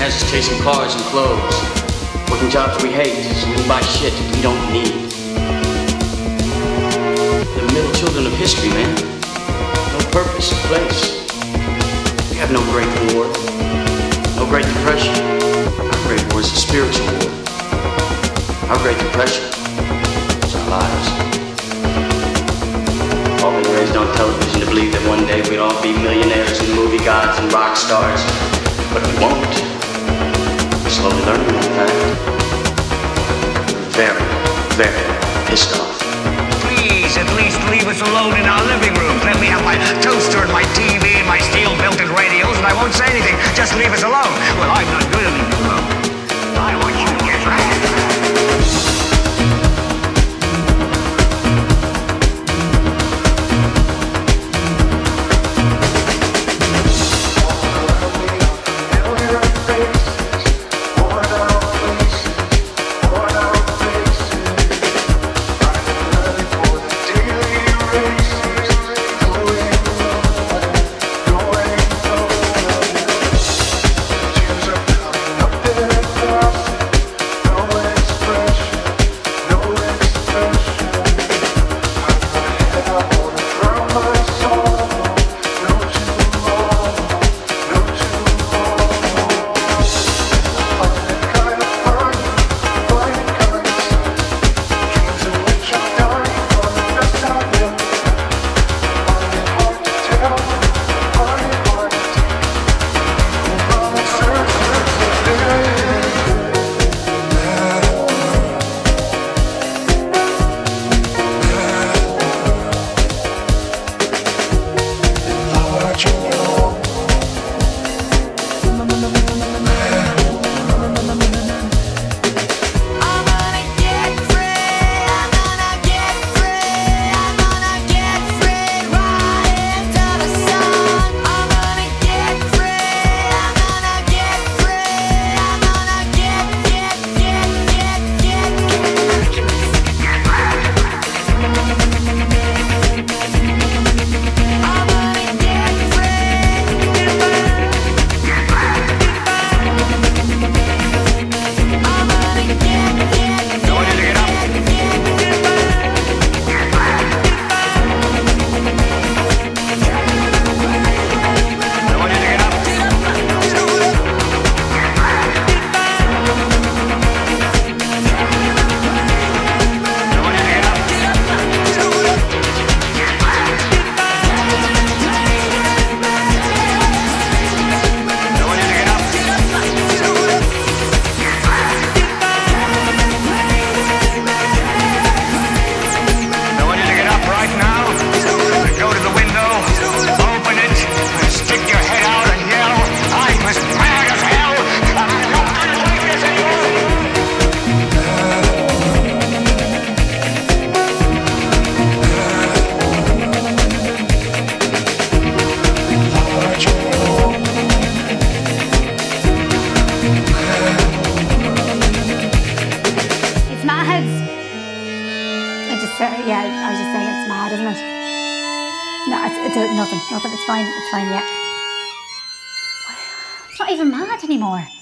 has us chasing cars and clothes, working jobs we hate, so we can buy shit we don't need. The middle children of history, man. No purpose, place. We have no Great War, no Great Depression. Our Great War is a spiritual war. Our Great Depression is our lives. All been raised on television to believe that one day we'd all be millionaires and movie gods and rock stars, but we won't. We're slowly learning that fact. We're very, very pissed off. Please, at least leave us alone in our living rooms. Let me have my toaster and my TV and my steel-belted radios, and I won't say anything. Just leave us alone. Well, I'm not going to leave you alone. I want you to get right. Yeah, I was just saying it's mad, isn't it? No, it's nothing, it's fine, yeah. It's not even mad anymore.